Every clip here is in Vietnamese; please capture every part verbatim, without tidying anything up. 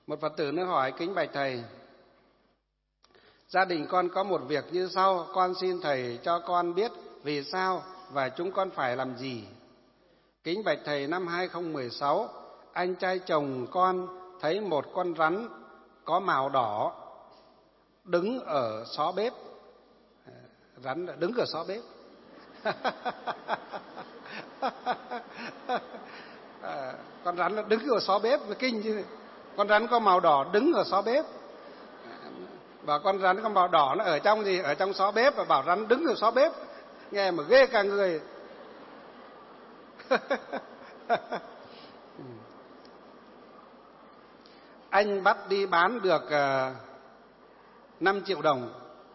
Một Phật tử nữa hỏi: kính bạch thầy, gia đình con có một việc như sau, con xin thầy cho con biết vì sao và chúng con phải làm gì. Kính bạch thầy, năm hai không một sáu, anh trai chồng con thấy một con rắn có màu đỏ đứng ở xó bếp. Rắn đứng ở xó bếp. À, con rắn nó đứng ở xó bếp, kinh chứ. Con rắn có màu đỏ đứng ở xó bếp. Và con rắn có màu đỏ nó ở trong gì? Ở trong xó bếp, và bảo rắn đứng ở xó bếp. Nghe mà ghê cả người. Anh bắt đi bán được uh, năm triệu đồng.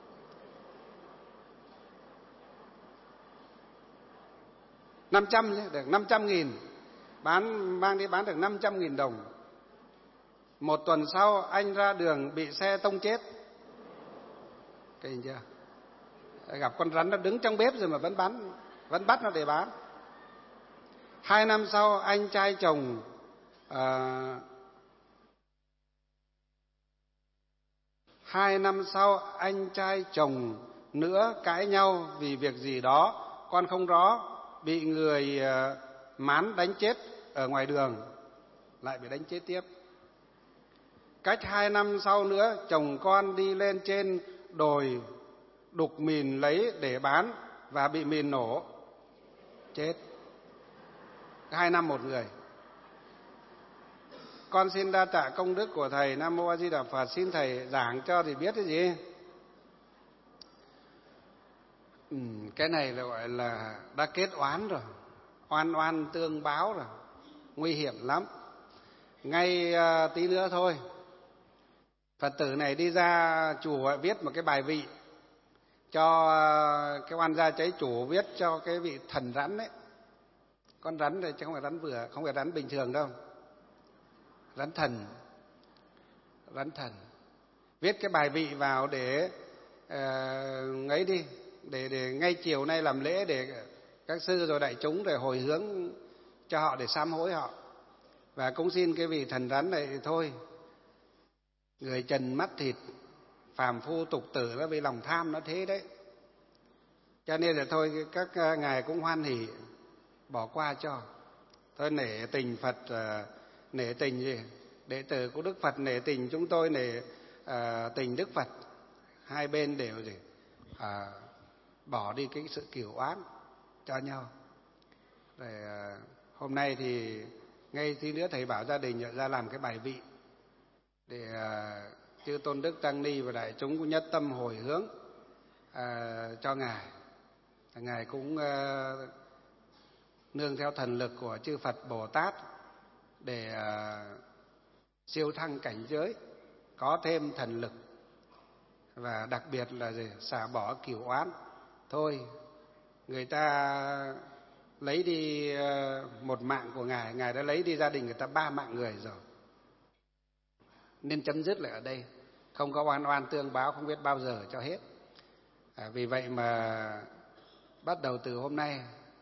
năm trăm, được năm trăm nghìn. Bán, mang đi bán được năm trăm nghìn đồng. Một tuần sau anh ra đường bị xe tông chết. Kinh chưa? Gặp con rắn nó đứng trong bếp rồi mà vẫn bán, vẫn bắt nó để bán. Hai năm sau anh trai chồng à, Hai năm sau anh trai chồng nữa cãi nhau vì việc gì đó con không rõ, bị người uh, mán đánh chết ở ngoài đường, lại bị đánh chết tiếp. Cách hai năm sau nữa, chồng con đi lên trên đồi đục mìn lấy để bán và bị mìn nổ, chết. Hai năm một người. Con xin đa tạ công đức của thầy. Nam mô A Di Đà Phật. Xin thầy giảng cho thì biết cái gì. Ừ, cái này là gọi là đã kết oán rồi, oan oan tương báo rồi, nguy hiểm lắm. Ngay uh, tí nữa thôi, Phật tử này đi ra chùa viết một cái bài vị cho uh, cái oan gia cháy chủ, viết cho cái vị thần rắn đấy. Con rắn này chứ không phải rắn vừa, không phải rắn bình thường đâu, rắn thần, rắn thần. Viết cái bài vị vào để uh, ấy đi, để để ngay chiều nay làm lễ để các sư rồi đại chúng để hồi hướng cho họ, để sám hối họ. Và cũng xin cái vị thần rắn này thôi, người trần mắt thịt, phàm phu tục tử, nó vì lòng tham nó thế đấy. Cho nên là thôi các ngài cũng hoan hỉ bỏ qua cho. Thôi nể tình Phật, nể tình gì? Đệ tử của Đức Phật nể tình chúng tôi, nể uh, tình Đức Phật. Hai bên đều gì? Uh, bỏ đi cái sự cửu oán cho nhau. Rồi uh, hôm nay thì ngay tí nữa thầy bảo gia đình ra làm cái bài vị để uh, chư tôn đức tăng ni và đại chúng cũng nhất tâm hồi hướng uh, cho ngài. Ngài cũng uh, nương theo thần lực của chư Phật Bồ Tát để uh, siêu thăng cảnh giới, có thêm thần lực, và đặc biệt là gì? Xả bỏ cửu oán. Thôi, người ta lấy đi một mạng của ngài, ngài đã lấy đi gia đình người ta ba mạng người rồi, nên chấm dứt lại ở đây, không có oan oan tương báo, không biết bao giờ cho hết. À, vì vậy mà bắt đầu từ hôm nay,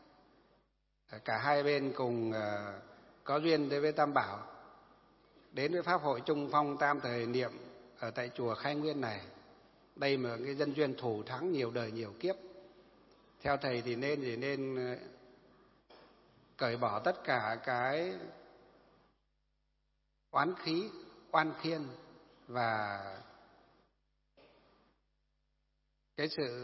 cả hai bên cùng uh, có duyên đến với Tam Bảo, đến với pháp hội Trung Phong Tam Thời Niệm ở tại chùa Khai Nguyên này. Đây mà cái dân duyên thủ thắng nhiều đời nhiều kiếp. Theo thầy thì nên thì nên cởi bỏ tất cả cái oán khí, oan khiên và cái sự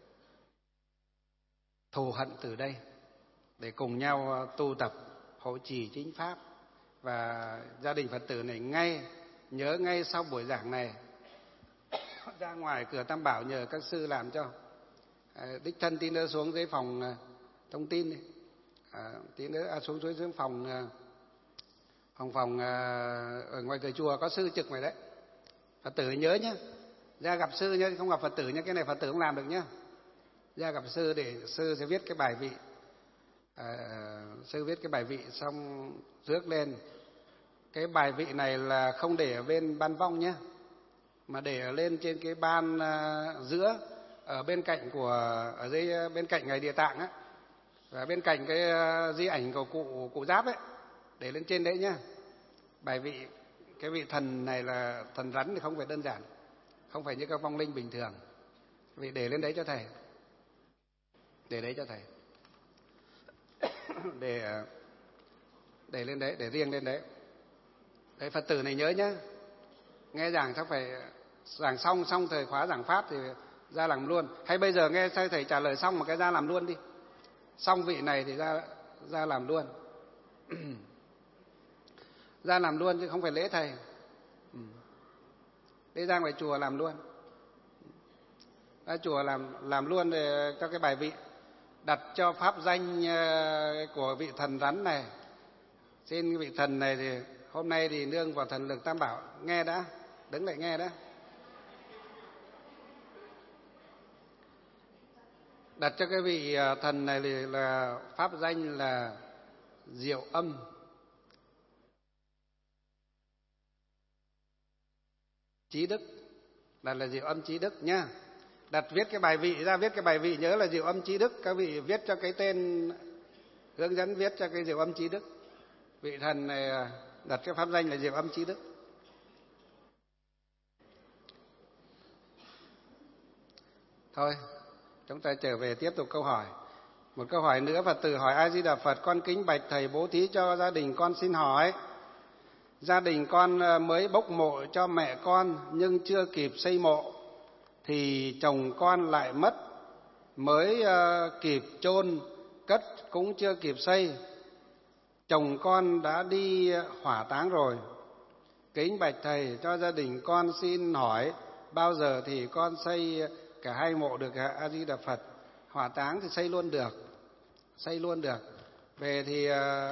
thù hận từ đây, để cùng nhau tu tập hộ trì chính pháp. Và gia đình Phật tử này ngay nhớ ngay sau buổi giảng này ra ngoài cửa Tam Bảo nhờ các sư làm cho. À, đích thân tí nữa xuống dưới phòng uh, thông tin đi. À, tí nữa à, xuống dưới, dưới phòng uh, phòng phòng uh, ở ngoài cửa chùa có sư trực ngoài đấy. Phật tử nhớ nhé, ra gặp sư nhé, không gặp Phật tử nhé, cái này Phật tử không làm được nhé. Ra gặp sư để sư sẽ viết cái bài vị. À, sư viết cái bài vị xong rước lên. Cái bài vị này là không để ở bên ban vong nhé, mà để ở lên trên cái ban uh, giữa, ở bên cạnh của, ở dưới bên cạnh ngài Địa Tạng á, và bên cạnh cái uh, di ảnh của cụ cụ Giáp ấy, để lên trên đấy nhá. Bài vị cái vị thần này là thần rắn thì không phải đơn giản, không phải như các vong linh bình thường. Vì để lên đấy cho thầy, để đấy cho thầy, để để lên đấy, để riêng lên đấy. Đấy, Phật tử này nhớ nhé, nghe giảng chắc phải giảng xong xong thời khóa giảng pháp thì ra làm luôn, hay bây giờ nghe thầy trả lời xong mà cái ra làm luôn đi, xong vị này thì ra ra làm luôn. Ra làm luôn chứ không phải lễ thầy. Đi ra ngoài chùa làm luôn, ra chùa làm làm luôn để cho cái bài vị, đặt cho pháp danh của vị thần rắn này. Xin vị thần này thì hôm nay thì nương vào thần lực Tam Bảo, nghe đã, đứng lại nghe đã. Đặt cho cái vị thần này thì là pháp danh là Diệu Âm. Trí Đức, đặt là Diệu Âm Trí Đức nhá. Đặt viết cái bài vị ra, viết cái bài vị nhớ là Diệu Âm Trí Đức. Các vị viết cho cái tên, hướng dẫn viết cho cái Diệu Âm Trí Đức. Vị thần này đặt cái pháp danh là Diệu Âm Trí Đức. Thôi, chúng ta trở về tiếp tục câu hỏi. Một câu hỏi nữa, Phật tử hỏi: A Di Đà Phật, con kính bạch thầy bố thí cho gia đình con xin hỏi. Gia đình con mới bốc mộ cho mẹ con nhưng chưa kịp xây mộ thì chồng con lại mất, mới kịp chôn cất cũng chưa kịp xây. Chồng con đã đi hỏa táng rồi. Kính bạch thầy cho gia đình con xin hỏi bao giờ thì con xây cả hai mộ được ạ? A Di Đà Phật. Hỏa táng thì xây luôn được, xây luôn được. Về thì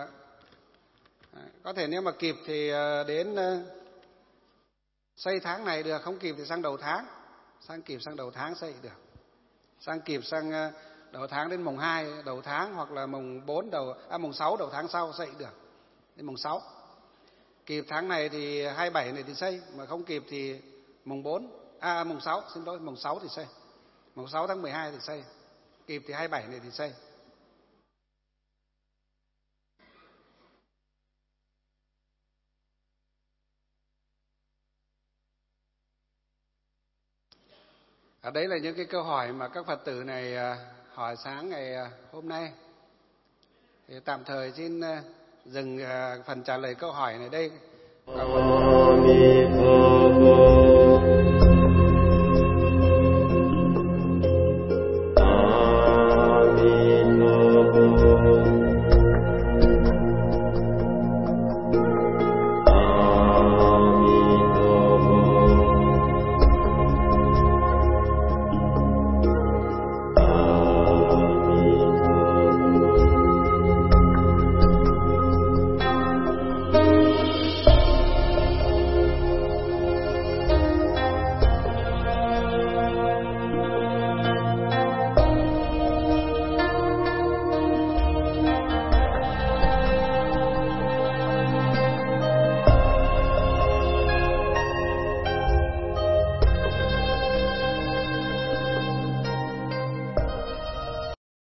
có thể nếu mà kịp thì đến xây tháng này được, không kịp thì sang đầu tháng, sang kịp sang đầu tháng xây được, sang kịp sang đầu tháng đến mùng hai đầu tháng, hoặc là mùng bốn đầu à, mùng sáu đầu tháng sau xây được, đến mùng sáu. Kịp tháng này thì hai mươi bảy này thì xây, mà không kịp thì mùng bốn à mùng sáu, xin lỗi, mùng sáu thì xây, mùng sáu tháng mười hai thì xây, kịp thì hai mươi bảy này thì xây. Ở đấy là những cái câu hỏi mà các Phật tử này hỏi sáng ngày hôm nay. Thì tạm thời xin dừng phần trả lời câu hỏi này đây.